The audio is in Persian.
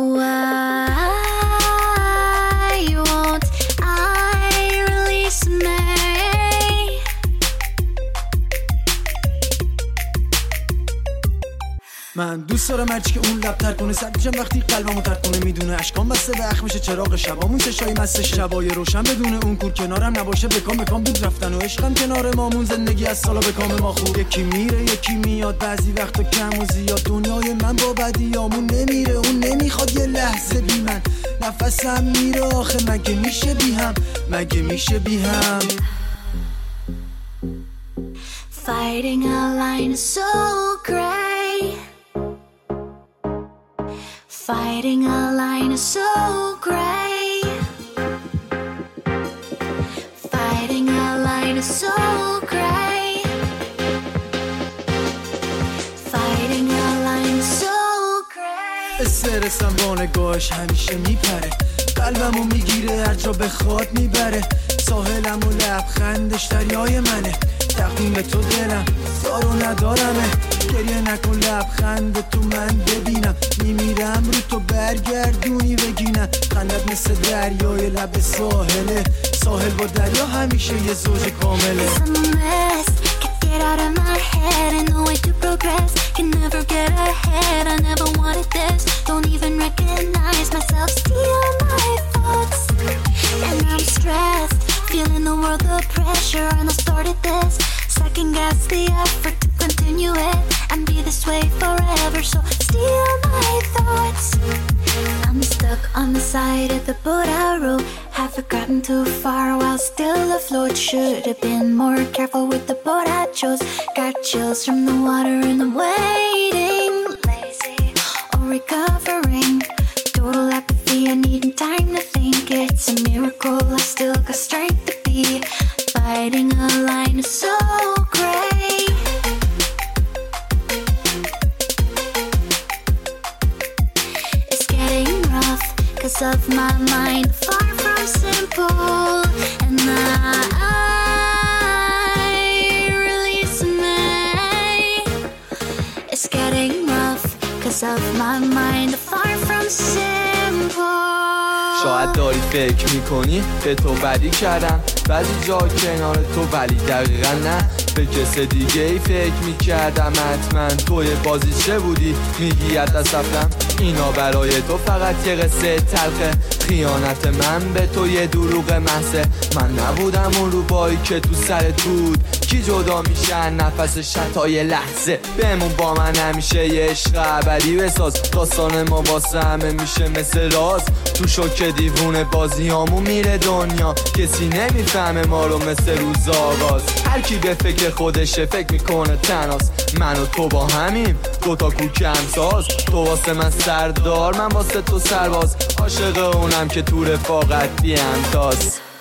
Why won't I release me? من دوست دارم هرچی که اون لب تر کنه، سرد میشم وقتی قلبمو ترد کنه. میدونه اشکام بسته به اخم میشه چراغ شبامون، چشای مست شبای روشن بدون اون کور کنارم نباشه. بکام بود رفتن و عشقم کنار مامون، زندگی از سالا بکام ما خوب. یکی میره یکی میاد، بعضی وقتا کم و زیاد. دنیای من با بدیامون نمیره، اون نمیخواد یه لحظه بی من. نفسم میره آخه مگه میشه بی هم، مگه میشه بی هم. Fighting a line is so great. Fighting a line is so great. Fighting a line is so great. Fighting a line is so great. استرسم با نگاهش همیشه میپره، قلبمو میگیره هر جا بخواد میبره. ساحلم و لبخندش دریای منه، تقدیم به تو دلم دار و ندارمه. گریه نکن لبخند تو من ببینم، میمیرم رو تو برگردونی بگینم. خندت مثل دریای لب ساحله، ساحل با دریا همیشه یه زوج کامله. Get out of my head and no way to progress. Can never get ahead, I never wanted this. Don't even recognize myself, steal my thoughts. And I'm stressed, feeling the world the pressure. And I started this, second guess the effort to continue it and be this way forever. So steal my thoughts. I'm stuck on the side of the boat I rode. Haven't gotten too far while still afloat. Should have been more careful with the boat I chose. Got chills from the water and I'm waiting. Lazy or recovering. Total apathy, I need time to think. It's a miracle, I still got strength to be. Fighting a line is so great. It's getting rough, cause of my mind, far from simple. And I release me. It's getting rough, cause of my mind, far from simple. شاید داری فکر میکنی به تو بدی کردم بعضی جا کنار تو، ولی دقیقا نه. به کس دیگه ای فکر میکردم حتما توی بازی چه بودی. میگی از دست رفتم، اینا برای تو فقط یه قصه تلخه. خیانت من به تو یه دروغ محضه. من نبودم اون روبایی که تو سرت بود. کی جدا میشه نفس شتای لحظه. بمون با من همیشه یه عشق ابدی بساز. داستان ما واسه همه میشه مثل راز. تو شوک دیوونه بازیامون میره دنیا، کسی نمیفهمه ما رو مثل روز آغاز. هر کی به فکر خودشه فکر میکنه تناس. من و تو با همیم دوتا کوک همساز. تو واسه من سردار، من واسه تو سرباز. عاشق اونم که تو رفاقت بی همتاز.